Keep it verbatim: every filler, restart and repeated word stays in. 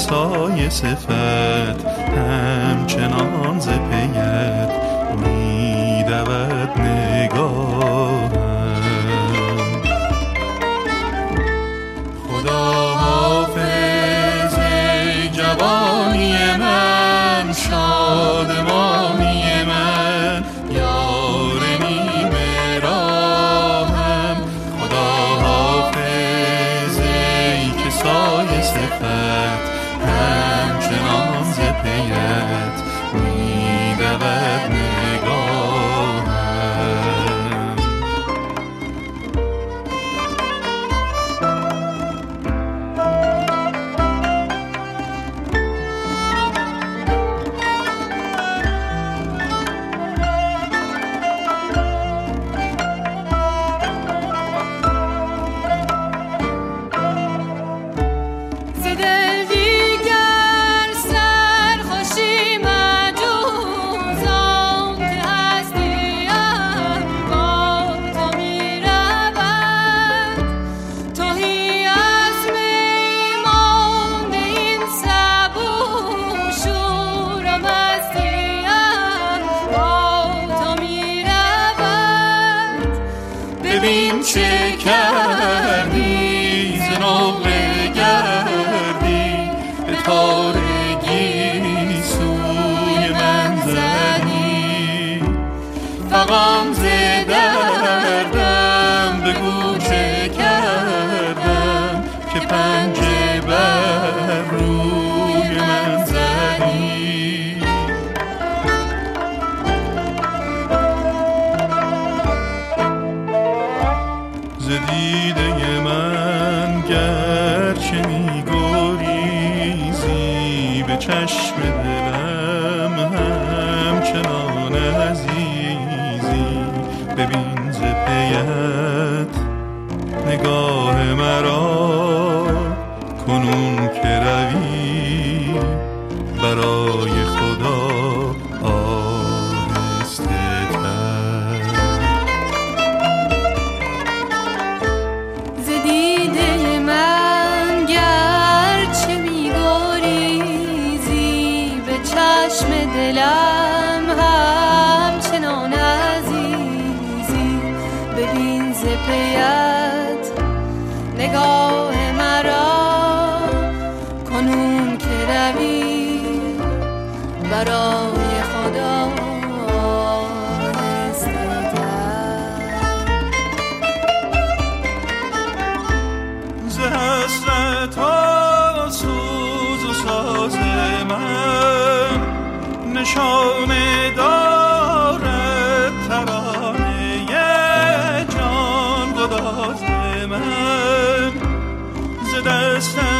سایه صفت همچنان ز پیت می دود نگاهم. خدا حافظ ای جوانی من، شادمانی من، یار نیمه راهم. خدا حافظ ای که سایه صفت همچنان ز پیت می دود نگاهم. ببین چه کردی، ز نقره گردی، به تارگی سوی من زدی. فغان ز دردم بگو چه کردم، که پنجه بر روی من زدی. ز دیده من گرچه می گریزی، به چشم دلم همچنان عزیزی. ببین ز پیت نگاه مرا، کنون که روی برای خدا آهسته تر. ز دیده من گرچه می گریزی، به چشم دلم همچنان عزیزی. ببین ز پیت نگاه مرا، کنون که روی برای خدا آهسته تر. ز حسرت ها سوز و ساز من، نشانه دارد ترانه جان گداز من. ز دست